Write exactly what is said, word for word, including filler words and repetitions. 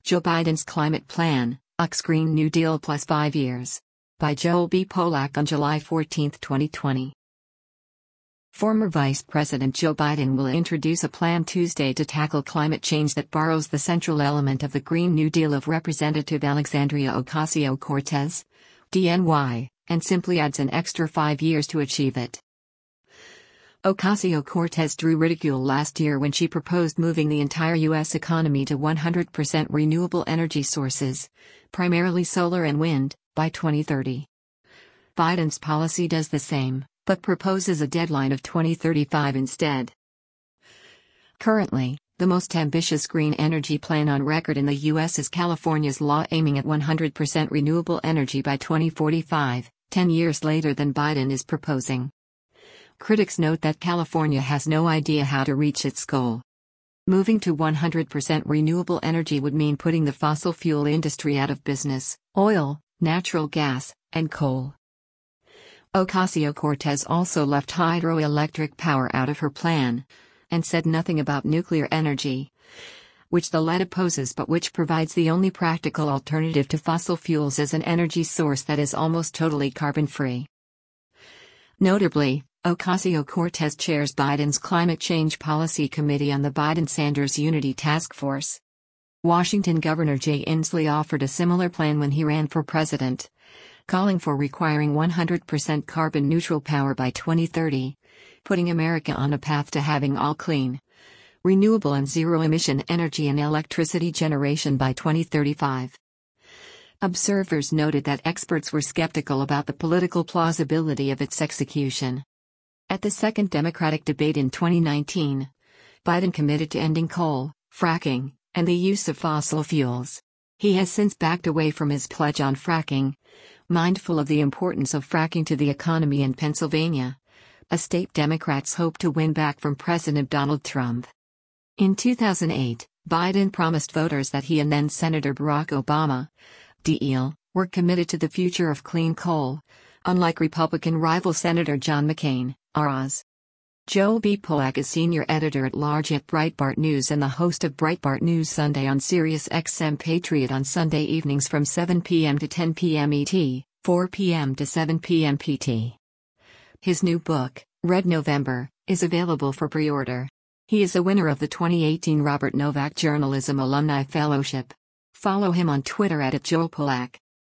Joe Biden's Climate Plan, U X Green New Deal Plus Five Years. By Joel B. Polak on July fourteenth, twenty twenty. Former Vice President Joe Biden will introduce a plan Tuesday to tackle climate change that borrows the central element of the Green New Deal of Representative Alexandria Ocasio-Cortez, D N Y, and simply adds an extra five years to achieve it. Ocasio-Cortez drew ridicule last year when she proposed moving the entire U S economy to one hundred percent renewable energy sources, primarily solar and wind, by twenty thirty. Biden's policy does the same, but proposes a deadline of twenty thirty-five instead. Currently, the most ambitious green energy plan on record in the U S is California's law aiming at one hundred percent renewable energy by twenty forty-five, ten years later than Biden is proposing. Critics note that California has no idea how to reach its goal. Moving to one hundred percent renewable energy would mean putting the fossil fuel industry out of business: oil, natural gas, and coal. Ocasio-Cortez also left hydroelectric power out of her plan, and said nothing about nuclear energy, which the left opposes but which provides the only practical alternative to fossil fuels as an energy source that is almost totally carbon-free. Notably, Ocasio-Cortez chairs Biden's Climate Change Policy Committee on the Biden-Sanders Unity Task Force. Washington Governor Jay Inslee offered a similar plan when he ran for president, calling for requiring one hundred percent carbon-neutral power by twenty thirty, putting America on a path to having all clean, renewable and zero-emission energy and electricity generation by twenty thirty-five. Observers noted that experts were skeptical about the political plausibility of its execution. At the second Democratic debate in twenty nineteen, Biden committed to ending coal, fracking, and the use of fossil fuels. He has since backed away from his pledge on fracking, mindful of the importance of fracking to the economy in Pennsylvania, a state Democrats hope to win back from President Donald Trump. In two thousand eight, Biden promised voters that he and then Senator Barack Obama, D L, were committed to the future of clean coal, unlike Republican rival Senator John McCain, R Os. Joel B. Polak is senior editor-at-large at Breitbart News and the host of Breitbart News Sunday on Sirius X M Patriot on Sunday evenings from seven p m to ten p m E T, four p m to seven p m P T. His new book, Red November, is available for pre-order. He is a winner of the twenty eighteen Robert Novak Journalism Alumni Fellowship. Follow him on Twitter at Joel Polak.